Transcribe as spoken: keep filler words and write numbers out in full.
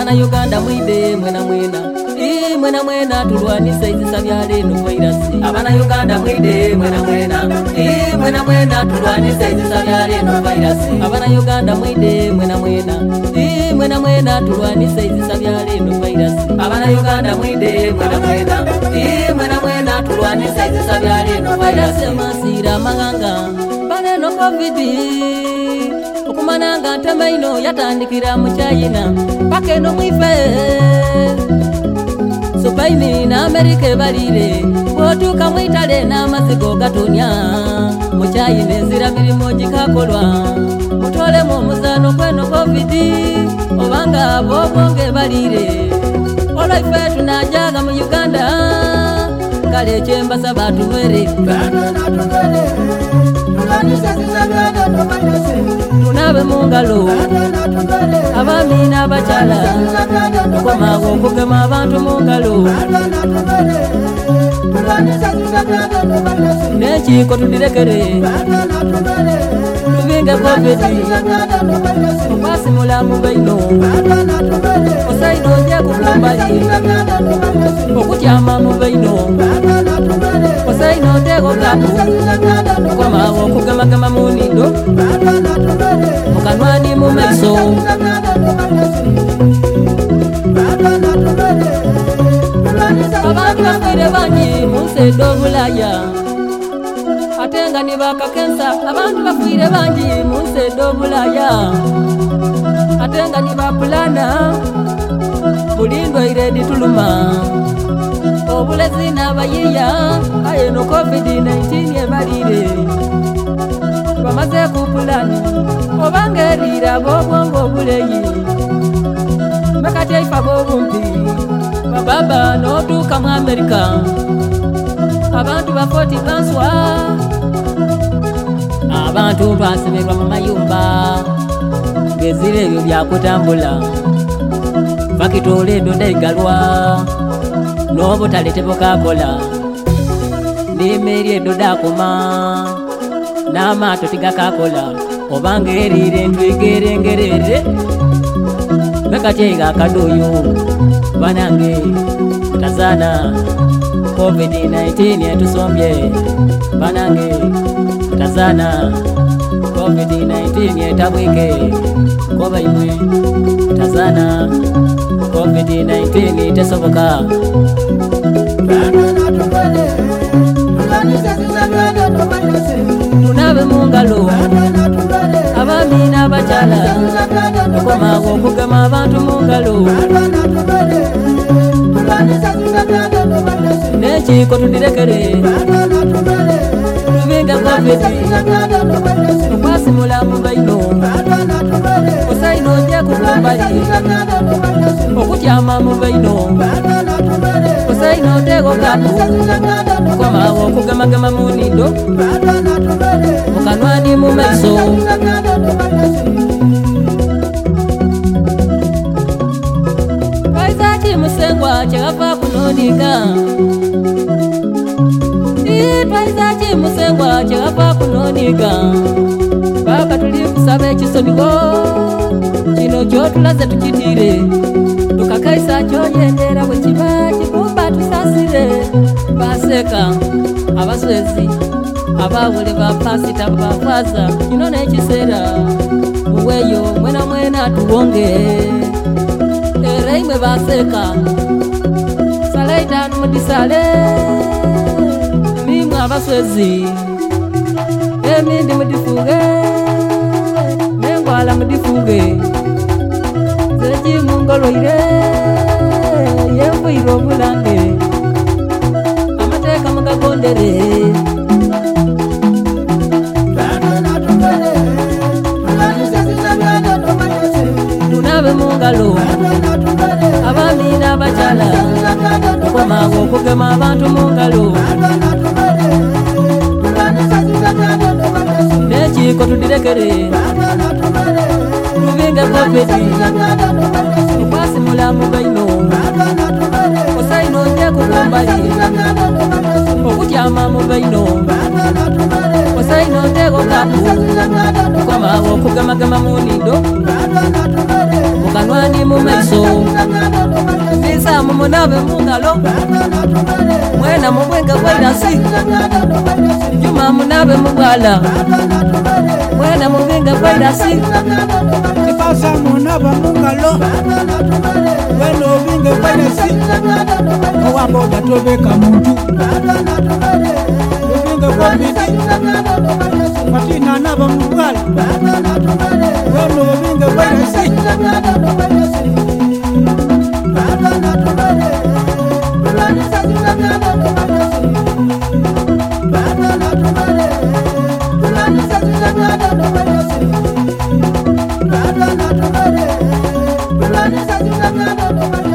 Abana Uganda mwide mwena mwena Ii mwena mwena tulwanisa izisa byaleno virus. Abana Uganda mwide mwena mwena Ii mwena mwena tulwanisa izisa byaleno virus. Abana Uganda mwide mwena mwena Ii mwena mwena tulwanisa izisa byaleno virus. Abana Uganda mwide mwena mwena Ii mwena mwena tulwanisa izisa byaleno virus. Masira maganga baneno covid okumananga ntamaino yatandikira mu China paka eno mwife Supaini na Amerika balire botuka mwitale n'amazigo gatonya mu China enzira mirimo gikakolwa mutole mu muzano kweno covid obanga bobonge balire olaife tunajaga mu Uganda kale chemba sabatu mwere tunabe mungalo abami n'abachala kwamago kugema abantu mungalo nekiko tudirekere tubinge covid okwasimula mu baino osaino nje kukumbali okutyama mu baino osaino ntego gaku kwamago kugemagema munindo mukanwani mu maiso abantu bafire bangi munsedo bulaya atenga ni bakakensa abantu bafire bangi munsedo bulaya atenga ni bapulana bulindo iredi tuluma obulezi n'abayiya ayeno covid nineteen ebalire bamaze kupulana obangerira bobongo obuleyi mekati aifa bobumpi bababa noduka mu Amerika abantu bafoti banswa abantu basimirwa mu mayumba gezire ebyo byakutambula bakitole donda igalwa n'obutale tebukakola n'emmeri edoda akoma n'amaato tigakakola obanga erire ntwigerengerere mekati eiga akadoyo banange tazana covid nineteen etusombye banange tazana covid nineteen etabwike koba imwe tazana covid nineteen tesoboka tunabe mungalo abami n'abachala okwamago okugema abantu mungalo nekiko tudirekere tubinge covid okwasimula mu baino osaino nje kukumbali okutyama mu baino osaino ntego gaku kwamago okugemagema munindo mukanwani mu maiso kaizaki musengwa kyegava kunonika kaizaki musengwa kyegava kunonika baka tuli kusaba ekisoniko kino kyotulaze tukitire tukakaisa kyoyendera bwe kiba kikumba tusasire baseka abaswezi abawule bapasita bafaza kino n'ekiseera muweyo mwena mwena tuwonge era imwe baseka salaitanu mudisale mimwe abaswezi emindi mudifuge nengwala mudifuge zeji mungoloire yemvuyire obulange amateeka mugagondere tunabe mungalo abami n'abachala okwamago okugema abantu mungalo nekiko tudirekere tubinge covid okwasimula mu baino osaino nje kukumbali okutyama mu baino osaino ntego gaku kwamago okugemagema munindo mukanwani mu maiso Isa mumunabe mungalo mwena mubwenga vairasi Juma munabe mubwala mwena mubwenga vairasi Kipasa munaba mungalo weno vinge vairasi Owamboda tobeka muntu Vinge vomiti Matina naba mubwala weno vinge vairasi Bye.